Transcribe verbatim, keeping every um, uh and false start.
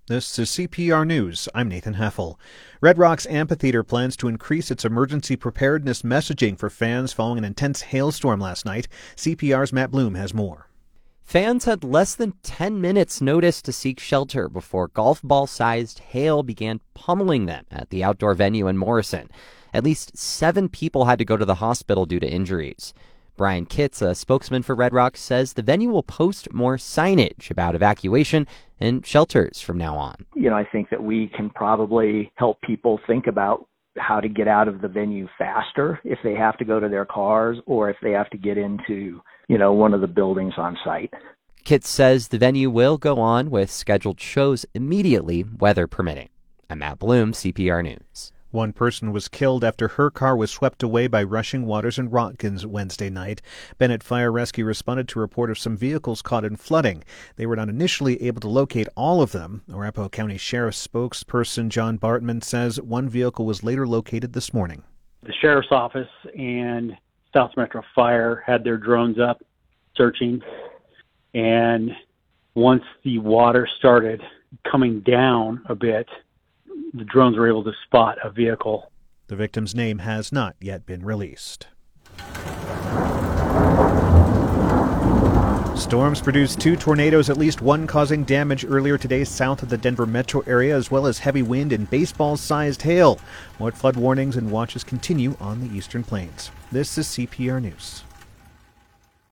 This is C P R News. I'm Nathan Heffel. Red Rocks Amphitheater plans to increase its emergency preparedness messaging for fans following an intense hailstorm last night. C P R's Matt Bloom has more. Fans had less than ten minutes notice to seek shelter before golf ball-sized hail began pummeling them at the outdoor venue in Morrison. At least seven people had to go to the hospital due to injuries. Brian Kitts, a spokesman for Red Rocks, says the venue will post more signage about evacuation and shelters from now on. You know, I think that we can probably help people think about how to get out of the venue faster if they have to go to their cars or if they have to get into, you know, one of the buildings on site. Kitts says the venue will go on with scheduled shows immediately, weather permitting. I'm Matt Bloom, C P R News. One person was killed after her car was swept away by rushing waters in Watkins Wednesday night. Bennett Fire Rescue responded to a report of some vehicles caught in flooding. They were not initially able to locate all of them. Arapahoe County Sheriff's spokesperson John Bartman says one vehicle was later located this morning. The Sheriff's Office and South Metro Fire had their drones up searching, and once the water started coming down a bit, the drones were able to spot a vehicle. The victim's name has not yet been released. Storms produced two tornadoes, at least one causing damage earlier today south of the Denver metro area, as well as heavy wind and baseball-sized hail. More flood warnings and watches continue on the eastern plains. This is C P R News.